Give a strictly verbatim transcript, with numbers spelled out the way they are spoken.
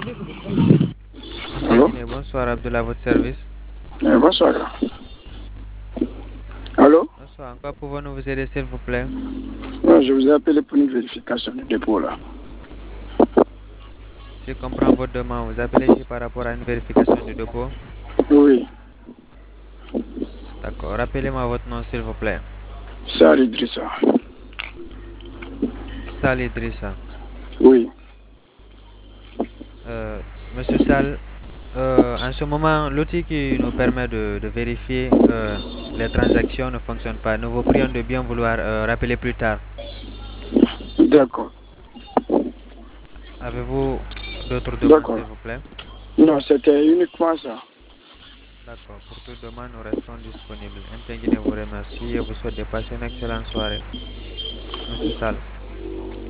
Allô? Bonsoir Abdullah, à votre service. Euh, bonsoir. Allô? Bonsoir, en quoi pouvons-nous vous aider s'il vous plaît? Non, je vous ai appelé pour une vérification du dépôt là. Si je comprends votre demande, vous appelez ici par rapport à une vérification du dépôt. Oui, D'accord, rappelez-moi votre nom s'il vous plaît. Sar Idrissa. Sal Idrissa. Oui, Euh, Monsieur Sal, euh, en ce moment, l'outil qui nous permet de, de vérifier euh, les transactions ne fonctionne pas. Nous vous prions de bien vouloir euh, rappeler plus tard. d'accord. Avez-vous d'autres demandes s'il D'accord. vous plaît? Non, c'était uniquement ça. D'accord, pour toute demande, nous restons disponibles. Intégré vous remercie et vous souhaite de passer une excellente soirée. Monsieur Sal.